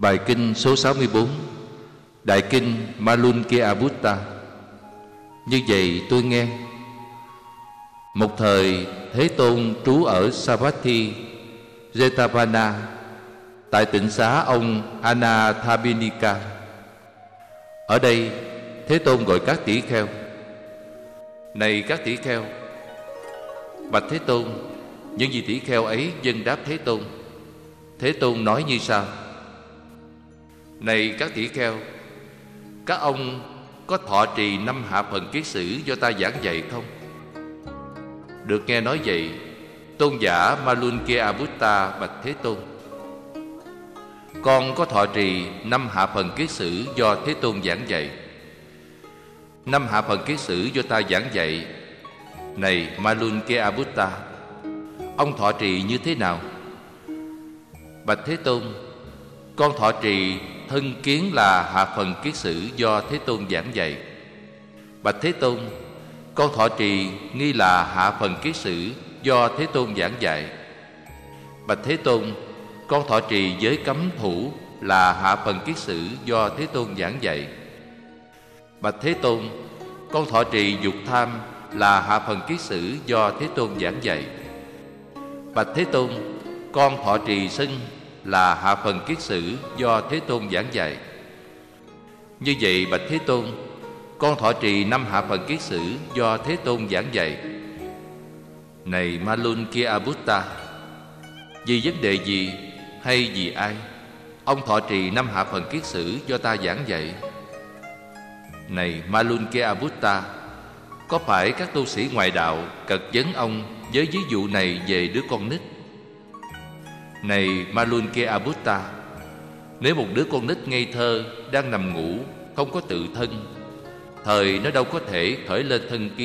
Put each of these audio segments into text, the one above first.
Bài kinh số 64, Đại kinh Malunkeabutta. Như vậy tôi nghe. Một thời Thế Tôn trú ở Savatthi Jetavana, tại tịnh xá ông Anathapindika. Ở đây Thế Tôn gọi các tỷ kheo: Này các tỷ kheo! Bạch Thế Tôn, những vị tỷ kheo ấy vâng đáp Thế Tôn. Thế Tôn nói như sau: Này các tỷ kheo, các ông có thọ trì 5 hạ phần kiết sử do ta giảng dạy không? Được nghe nói vậy, tôn giả Malunkeabutta bạch Thế Tôn: Con có thọ trì 5 hạ phần kiết sử do Thế Tôn giảng dạy. 5 hạ phần kiết sử do ta giảng dạy. Này Malunkeabutta, ông thọ trì như thế nào? Bạch Thế Tôn, con thọ trì thân kiến là hạ phần kiết sử do Thế Tôn giảng dạy. Bạch Thế Tôn, con thọ trì nghi là hạ phần kiết sử do Thế Tôn giảng dạy. Bạch Thế Tôn, con thọ trì giới cấm thủ là hạ phần kiết sử do Thế Tôn giảng dạy. Bạch Thế Tôn, con thọ trì dục tham là hạ phần kiết sử do Thế Tôn giảng dạy. Bạch Thế Tôn, con thọ trì sân là hạ phần kiết sử do Thế Tôn giảng dạy. Như vậy bạch Thế Tôn, con thọ trì 5 hạ phần kiết sử do Thế Tôn giảng dạy. Này Malunkeabutta, vì vấn đề gì hay vì ai ông thọ trì 5 hạ phần kiết sử do ta giảng dạy? Này Malunkeabutta, có phải các tu sĩ ngoại đạo cật vấn ông với ví dụ này về đứa con nít? Này Malunkeabutta, nếu một đứa con nít ngây thơ đang nằm ngủ, không có tự thân, thời nó đâu có thể khởi lên thân kiến.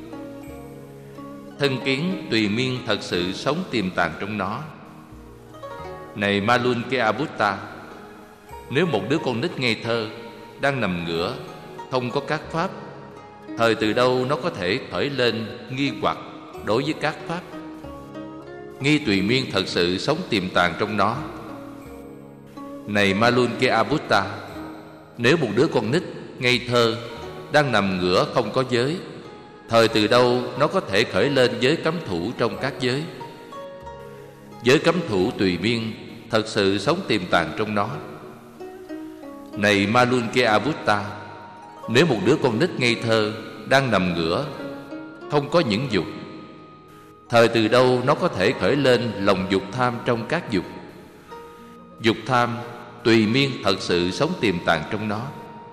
Thân kiến tùy miên thật sự sống tiềm tàng trong nó. Này Malunkeabutta, nếu một đứa con nít ngây thơ đang nằm ngửa, không có các pháp, thời từ đâu nó có thể khởi lên nghi hoặc đối với các pháp? Nghi tùy miên thật sự sống tiềm tàng trong nó. Này Malunkeabutta, nếu một đứa con nít ngây thơ đang nằm ngửa không có giới, thời từ đâu nó có thể khởi lên giới cấm thủ trong các giới? Giới cấm thủ tùy miên thật sự sống tiềm tàng trong nó. Này Malunkeabutta, nếu một đứa con nít ngây thơ đang nằm ngửa, không có những dục, thời từ đâu nó có thể khởi lên lòng dục tham trong các dục? Dục tham tùy miên thật sự sống tiềm tàng trong nó.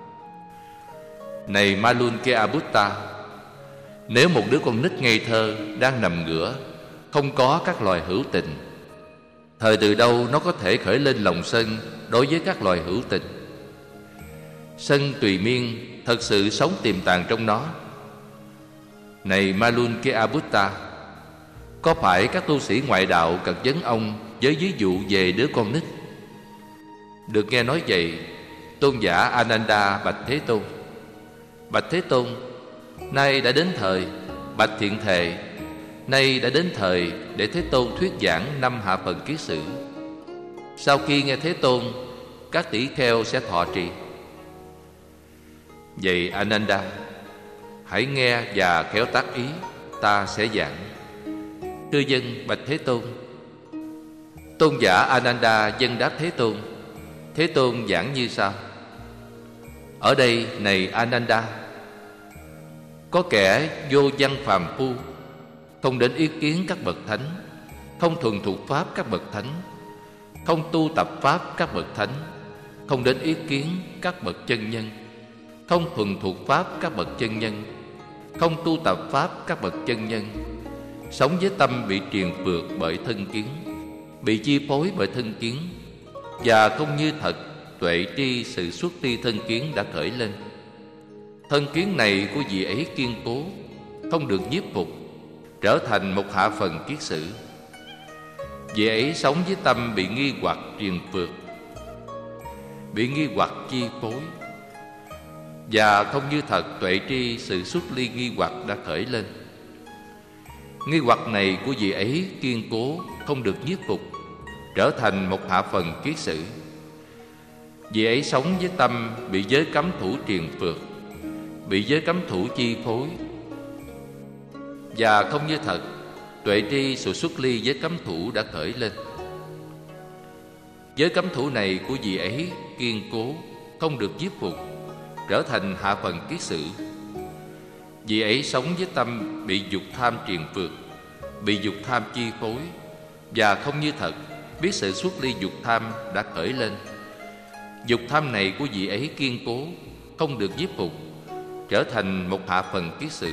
Này Malunkeabutta, nếu một đứa con nít ngây thơ đang nằm ngửa, không có các loài hữu tình, thời từ đâu nó có thể khởi lên lòng sân đối với các loài hữu tình? Sân tùy miên thật sự sống tiềm tàng trong nó. Này Malunkeabutta, có phải các tu sĩ ngoại đạo cật vấn ông với ví dụ về đứa con nít? Được nghe nói vậy, tôn giả Ananda bạch Thế Tôn: Bạch Thế Tôn, nay đã đến thời. Bạch Thiện Thệ, nay đã đến thời để Thế Tôn thuyết giảng 5 hạ phần kiết sử. Sau khi nghe Thế Tôn, các tỷ kheo sẽ thọ trì. Vậy Ananda, hãy nghe và khéo tác ý, ta sẽ giảng. Thưa dân bạch Thế Tôn. Tôn giả Ananda vâng đáp Thế Tôn. Thế Tôn giảng như sau: Ở đây này Ananda, có kẻ vô văn phàm phu, không đến ý kiến các bậc thánh, không thuần thuộc pháp các bậc thánh, không tu tập pháp các bậc thánh, không đến ý kiến các bậc chân nhân, không thuần thuộc pháp các bậc chân nhân, không tu tập pháp các bậc chân nhân, sống với tâm bị triền phược bởi thân kiến, bị chi phối bởi thân kiến, và không như thật tuệ tri sự xuất ti thân kiến đã khởi lên. Thân kiến này của vị ấy kiên cố, không được nhiếp phục, trở thành một hạ phần kiết sử. Vị ấy sống với tâm bị nghi hoặc triền phược, bị nghi hoặc chi phối, và không như thật tuệ tri sự xuất ly nghi hoặc đã khởi lên. Nghi hoặc này của vị ấy kiên cố, không được nhiếp phục, trở thành một hạ phần kiết sử. Vị ấy sống với tâm bị giới cấm thủ triền phượt, bị giới cấm thủ chi phối, và không như thật tuệ tri sự xuất ly giới cấm thủ đã khởi lên. Giới cấm thủ này của vị ấy kiên cố, không được giết phục, trở thành hạ phần kiết sử. Vị ấy sống với tâm bị dục tham triền phượt, bị dục tham chi phối, và không như thật biết sự xuất ly dục tham đã khởi lên. Dục tham này của vị ấy kiên cố, không được giết phục, trở thành một hạ phần kiết sử.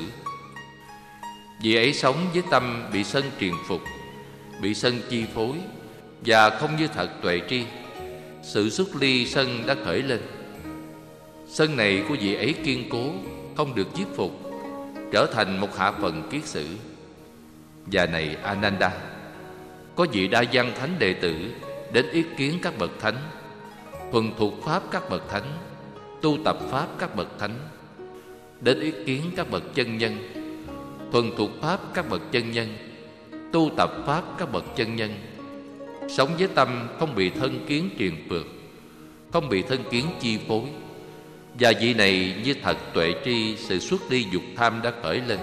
Vị ấy sống với tâm bị sân triền phục, bị sân chi phối, và không như thật tuệ tri sự xuất ly sân đã khởi lên. Sân này của vị ấy kiên cố, không được giết phục, trở thành một hạ phần kiết sử. Và này Ananda, có vị đa văn thánh đệ tử đến ý kiến các bậc thánh, thuần thuộc pháp các bậc thánh, tu tập pháp các bậc thánh, đến ý kiến các bậc chân nhân, thuần thuộc pháp các bậc chân nhân, tu tập pháp các bậc chân nhân, sống với tâm không bị thân kiến triền phượt, không bị thân kiến chi phối. Và vị này như thật tuệ tri sự xuất ly dục tham đã khởi lên.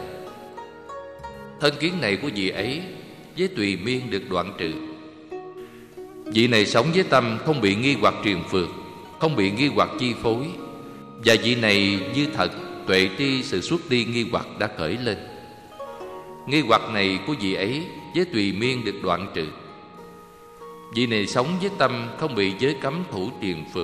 Thân kiến này của vị ấy với tùy miên được đoạn trừ. Vị này sống với tâm không bị nghi hoặc triền phượt, không bị nghi hoặc chi phối. Và vị này như thật tuệ tri sự xuất ly nghi hoặc đã khởi lên. Nghi hoặc này của vị ấy với tùy miên được đoạn trừ. Vị này sống với tâm không bị giới cấm thủ triền phượt,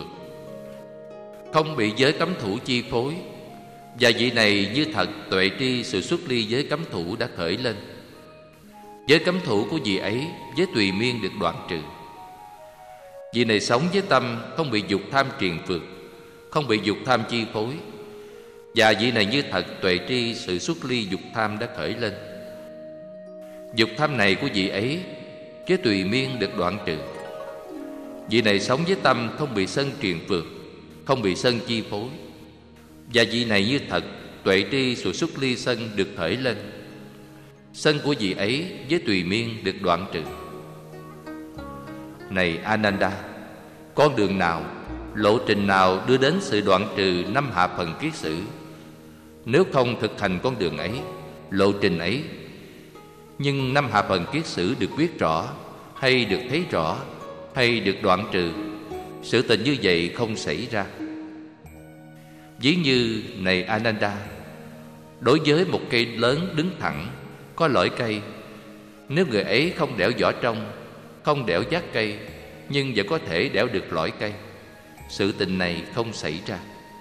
không bị giới cấm thủ chi phối. Và vị này như thật tuệ tri sự xuất ly giới cấm thủ đã khởi lên. Giới cấm thủ của vị ấy với tùy miên được đoạn trừ. Vị này sống với tâm không bị dục tham triền phượt, không bị dục tham chi phối. Và vị này như thật tuệ tri sự xuất ly dục tham đã khởi lên. Dục tham này của vị ấy với tùy miên được đoạn trừ. Vị này sống với tâm không bị sân triền phượt, không bị sân chi phối. Và vị này như thật tuệ tri sự xuất ly sân được khởi lên. Sân của vị ấy với tùy miên được đoạn trừ. Này Ananda, con đường nào, lộ trình nào đưa đến sự đoạn trừ năm hạ phần kiết sử? Nếu không thực hành con đường ấy, lộ trình ấy, nhưng năm hạ phần kiết sử được biết rõ, hay được thấy rõ, hay được đoạn trừ, sự tình như vậy không xảy ra. Ví như này Ananda, đối với một cây lớn đứng thẳng, có lõi cây, nếu người ấy không đẽo vỏ trong, không đẽo giác cây, nhưng vẫn có thể đẽo được lõi cây, sự tình này không xảy ra.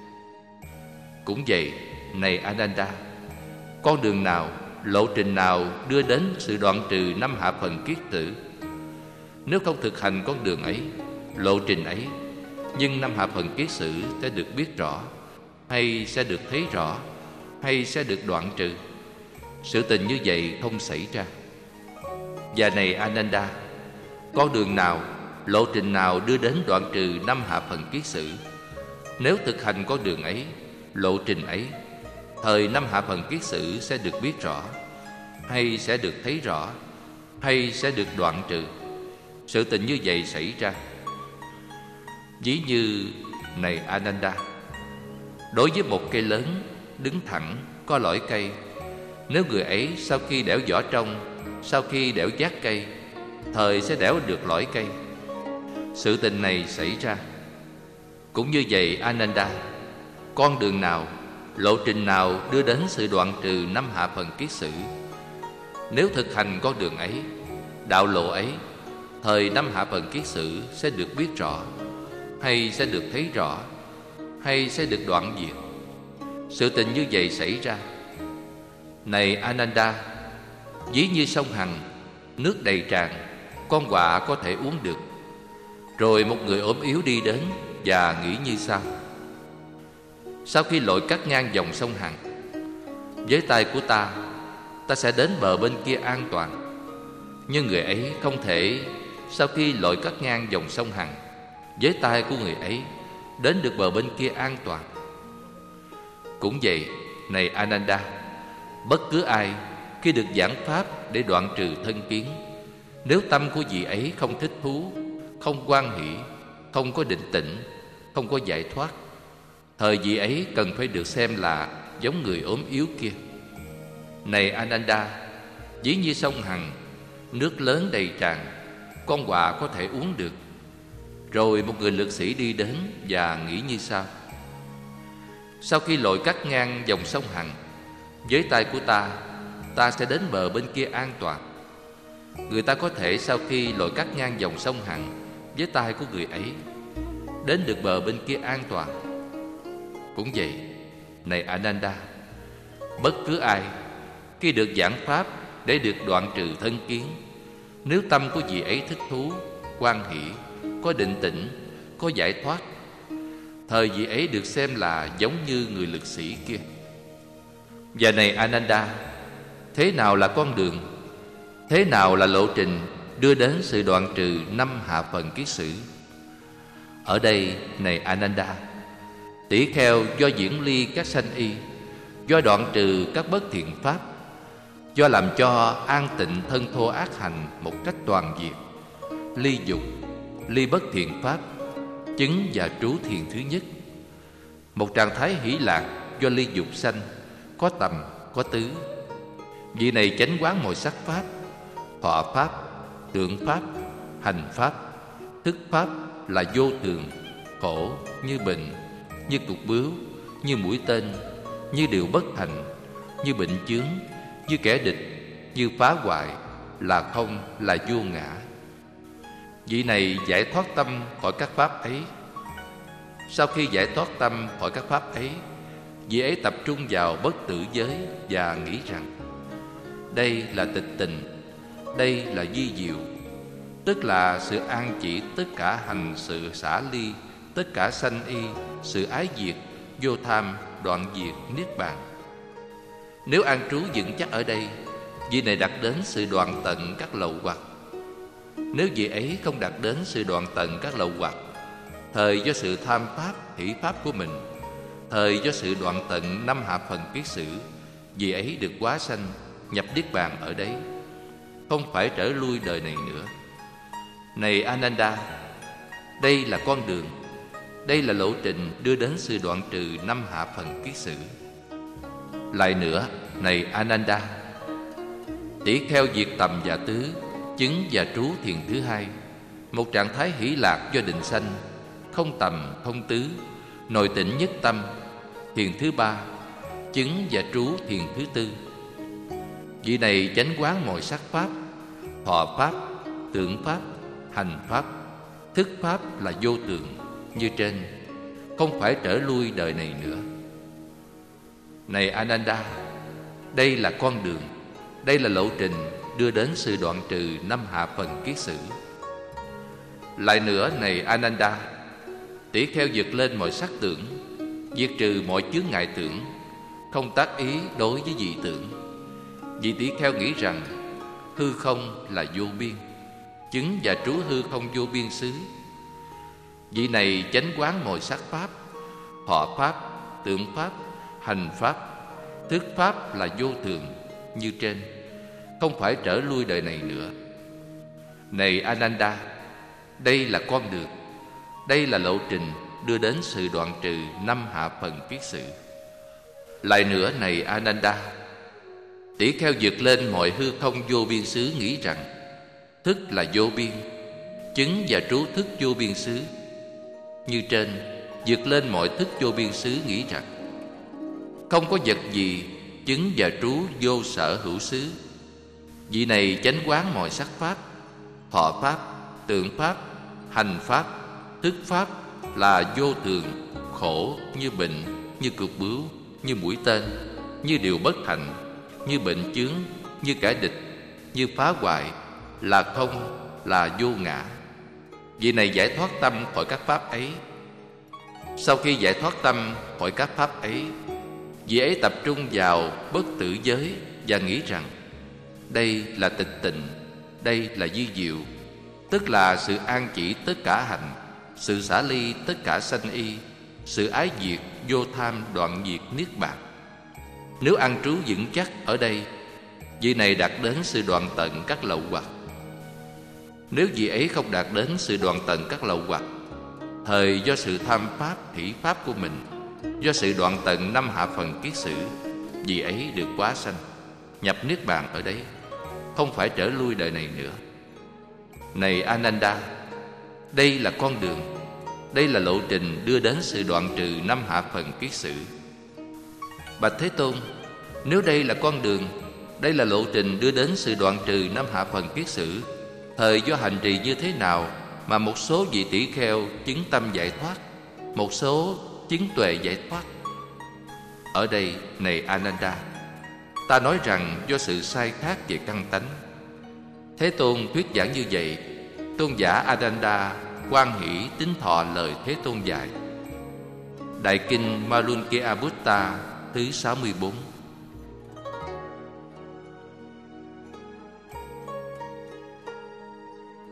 Cũng vậy, này Ananda, con đường nào, lộ trình nào đưa đến sự đoạn trừ năm hạ phần kiết tử? Nếu không thực hành con đường ấy, lộ trình ấy, nhưng năm hạ phần kiết sử sẽ được biết rõ, hay sẽ được thấy rõ, hay sẽ được đoạn trừ, sự tình như vậy không xảy ra. Và này Ananda, con đường nào, lộ trình nào đưa đến đoạn trừ năm hạ phần kiết sử? Nếu thực hành con đường ấy, lộ trình ấy, thời năm hạ phần kiết sử sẽ được biết rõ, hay sẽ được thấy rõ, hay sẽ được đoạn trừ, sự tình như vậy xảy ra. Ví như này Ananda, đối với một cây lớn đứng thẳng, có lõi cây, nếu người ấy sau khi đẽo vỏ trong, sau khi đẽo giác cây, thời sẽ đẽo được lõi cây, sự tình này xảy ra. Cũng như vậy Ananda, con đường nào, lộ trình nào đưa đến sự đoạn trừ năm hạ phần kiết sử? Nếu thực hành con đường ấy, đạo lộ ấy, thời năm hạ phần kiết sử sẽ được biết rõ, hay sẽ được thấy rõ, hay sẽ được đoạn diệt, sự tình như vậy xảy ra. Này Ananda, ví như sông Hằng, nước đầy tràn, con quạ có thể uống được. Rồi một người ốm yếu đi đến và nghĩ như sau: sau khi lội cắt ngang dòng sông Hằng, với tay của ta sẽ đến bờ bên kia an toàn. Nhưng người ấy không thể sau khi lội cắt ngang dòng sông Hằng, với tay của người ấy đến được bờ bên kia an toàn. Cũng vậy, này Ananda, bất cứ ai khi được giảng pháp để đoạn trừ thân kiến, nếu tâm của vị ấy không thích thú, không hoan hỷ, không có định tĩnh, không có giải thoát. Thời vị ấy cần phải được xem là giống người ốm yếu kia. Này Ananda, ví như sông Hằng, nước lớn đầy tràn, con quạ có thể uống được. Rồi một người lực sĩ đi đến và nghĩ như sau: sau khi lội cắt ngang dòng sông Hằng, với tay của ta sẽ đến bờ bên kia an toàn. Người ta có thể sau khi lội cắt ngang dòng sông Hằng với tay của người ấy, đến được bờ bên kia an toàn. Cũng vậy, này Ananda, bất cứ ai khi được giảng pháp để được đoạn trừ thân kiến, nếu tâm của vị ấy thích thú, hoan hỷ, có định tĩnh, có giải thoát, thời vị ấy được xem là giống như người lực sĩ kia. Và này Ananda, thế nào là con đường, thế nào là lộ trình đưa đến sự đoạn trừ 5 hạ phần kiết sử? Ở đây, này Ananda, tỷ kheo do diễn ly các sanh y, do đoạn trừ các bất thiện pháp, do làm cho an tịnh thân thô ác hành một cách toàn diện, ly dục, ly bất thiện pháp, chứng và trú thiền thứ nhất. Một trạng thái hỷ lạc do ly dục sanh, có tầm, có tứ. Vị này chánh quán mọi sắc pháp, thọ pháp, tượng pháp, hành pháp, thức pháp là vô thường, khổ, như bệnh, như cục bướu, như mũi tên, như điều bất thành, như bệnh chướng, như kẻ địch, như phá hoại, là không, là vô ngã. Vị này giải thoát tâm khỏi các pháp ấy. Sau khi giải thoát tâm khỏi các pháp ấy, vị ấy tập trung vào bất tử giới và nghĩ rằng đây là tịch tình, đây là vi diệu, tức là sự an chỉ tất cả hành sự xả ly, tất cả sanh y, sự ái diệt, vô tham, đoạn diệt, niết bàn. Nếu an trú vững chắc ở đây, vị này đạt đến sự đoạn tận các lậu hoặc. Nếu vị ấy không đạt đến sự đoạn tận các lậu hoặc, thời do sự tham pháp, hỷ pháp của mình, thời do sự đoạn tận 5 hạ phần kiết sử, vị ấy được hóa sanh, nhập niết bàn ở đấy, không phải trở lui đời này nữa. Này Ananda, đây là con đường, đây là lộ trình đưa đến sự đoạn trừ 5 hạ phần kiết sử. Lại nữa, này Ananda, tỷ kheo diệt tầm và tứ, chứng và trú thiền thứ hai, một trạng thái hỷ lạc do định sanh, không tầm, không tứ, nội tĩnh nhất tâm, thiền thứ ba, chứng và trú thiền thứ tư. Vị này chánh quán mọi sắc pháp, thọ pháp, tượng pháp, hành pháp, thức pháp là vô tượng, như trên, không phải trở lui đời này nữa. Này Ananda, đây là con đường, đây là lộ trình đưa đến sự đoạn trừ 5 hạ phần kiết sử. Lại nữa, này Ananda, tỷ kheo vượt lên mọi sắc tưởng, diệt trừ mọi chướng ngại tưởng, không tác ý đối với dị tưởng. Vị tỷ kheo nghĩ rằng hư không là vô biên, chứng và trú hư không vô biên xứ. Vị này chánh quán mọi sắc pháp, thọ pháp, tượng pháp, hành pháp, thức pháp là vô thường, như trên, không phải trở lui đời này nữa. Này Ananda, đây là con đường, đây là lộ trình đưa đến sự đoạn trừ 5 hạ phần kiết sử. Lại nữa, này Ananda, tỷ kheo vượt lên mọi hư không vô biên xứ nghĩ rằng thức là vô biên, chứng và trú thức vô biên xứ. Như trên, vượt lên mọi thức vô biên xứ nghĩ rằng không có vật gì chứng và trú vô sở hữu xứ. Vị này chánh quán mọi sắc pháp, thọ pháp, tượng pháp, hành pháp, thức pháp là vô thường, khổ, như bệnh, như cục bướu, như mũi tên, như điều bất thành, như bệnh chướng, như kẻ địch, như phá hoại, là không, là vô ngã. Vị này giải thoát tâm khỏi các pháp ấy. Sau khi giải thoát tâm khỏi các pháp ấy, vị ấy tập trung vào bất tử giới và nghĩ rằng đây là tịch tịnh, đây là vi diệu, tức là sự an chỉ tất cả hành, sự xả ly tất cả sanh y, sự ái diệt, vô tham, đoạn diệt, niết bàn. Nếu an trú vững chắc ở đây, vị này đạt đến sự đoạn tận các lậu hoặc. Nếu vị ấy không đạt đến sự đoạn tận các lậu hoặc, Thời do sự tham pháp, thủy pháp của mình, do sự đoạn tận năm hạ phần kiết sử, vì ấy được quá sanh, nhập niết bàn ở đấy, không phải trở lui đời này nữa. Này Ananda, đây là con đường, đây là lộ trình đưa đến sự đoạn trừ năm hạ phần kiết sử. Bạch Thế Tôn, nếu đây là con đường, đây là lộ trình đưa đến sự đoạn trừ năm hạ phần kiết sử, thời do hành trì như thế nào mà một số vị tỷ kheo chứng tâm giải thoát, một số chứng tuệ giải thoát? Ở đây, này Ananda, ta nói rằng do sự sai khác về căn tánh. Thế Tôn thuyết giảng như vậy, tôn giả Ananda hoan hỷ tín thọ lời Thế Tôn dạy. Đại kinh Malunkeabutta thứ 64.